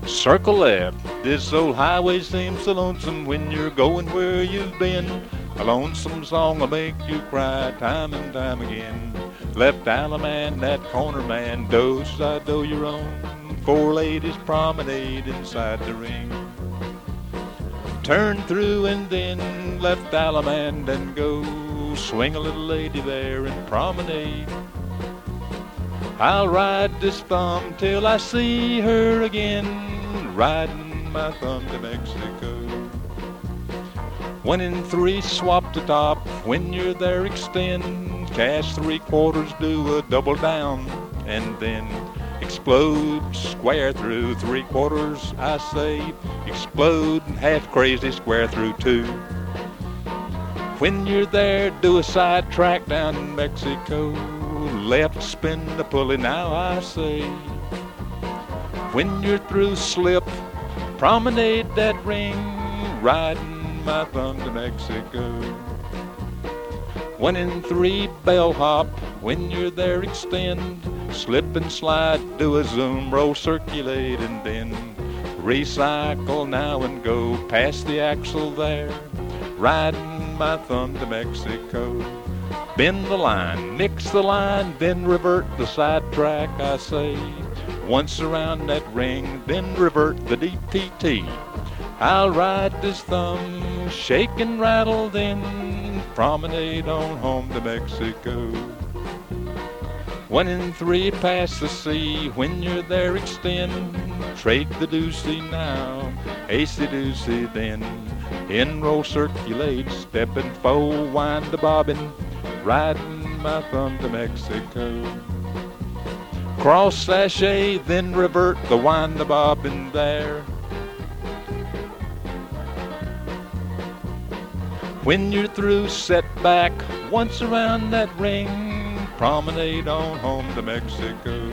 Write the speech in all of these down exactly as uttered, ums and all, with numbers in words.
Circle left. This old highway seems so lonesome when you're going where you've been. A lonesome song will make you cry time and time again. Left Alaman, that corner man, do side do your own. Four ladies promenade inside the ring. Turn through and then left Alaman and go. Swing a little lady there and promenade. I'll ride this thumb till I see her again, riding my thumb to Mexico. One in three, swap the top. When you're there, extend. Cash three quarters, do a double down, and then explode square through three quarters. I say explode half crazy square through two. When you're there, do a side track down in Mexico. Left, spin the pulley, now I say. When you're through, slip, promenade that ring, riding my thumb to Mexico. One in three, bellhop. When you're there, extend. Slip and slide, do a zoom, roll, circulate, and then recycle now and go past the axle there, riding my thumb to Mexico. Bend the line, mix the line, then revert the side track, I say. Once around that ring, then revert the D P T. I'll ride this thumb, shake and rattle, then promenade on home to Mexico. One in three, pass the sea. When you're there, extend. Trade the deucey now, ace-a-deucey then. In roll, circulate, step and fold, wind the bobbin, riding my thumb to Mexico. Cross sachet, then revert the wind the bobbin there. When you're through, set back once around that ring, promenade on home to Mexico.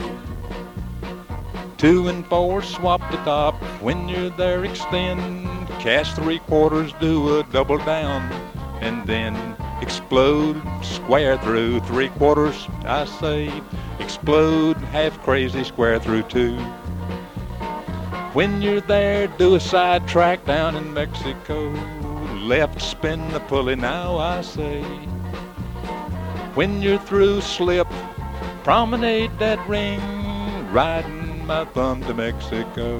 Two and four, swap the top. When you're there, extend. Cash three quarters, do a double down, and then explode square through three quarters, I say. Explode half crazy square through two. When you're there, do a side track down in Mexico. Left, spin the pulley, now I say. When you're through, slip, promenade that ring, riding my thumb to Mexico.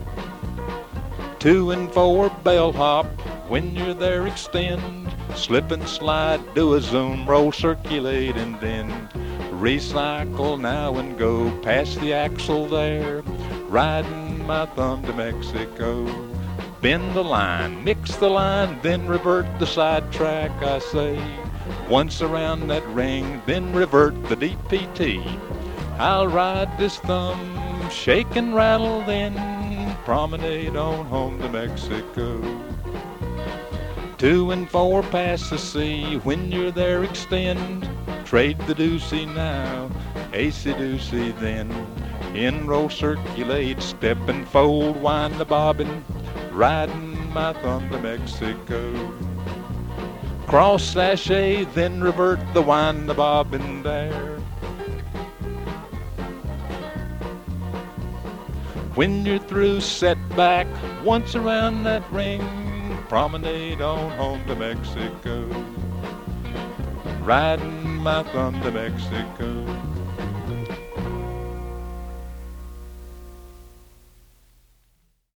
Two and four, bellhop. When you're there, extend. Slip and slide, do a zoom, roll, circulate, and then recycle now and go past the axle there, riding my thumb to Mexico. Bend the line, mix the line, then revert the side track, I say. Once around that ring, then revert the D P T. I'll ride this thumb, shake and rattle, then promenade on home to Mexico. Two and four, pass the sea. When you're there, extend. Trade the deucey now, ace-a-deucey then. In roll, circulate, step and fold, wind the bobbin, riding my thumb to Mexico. Cross sachet, then revert the wind the bobbin there. When you're through, set back once around that ring, promenade on home to Mexico. Riding my thumb to Mexico.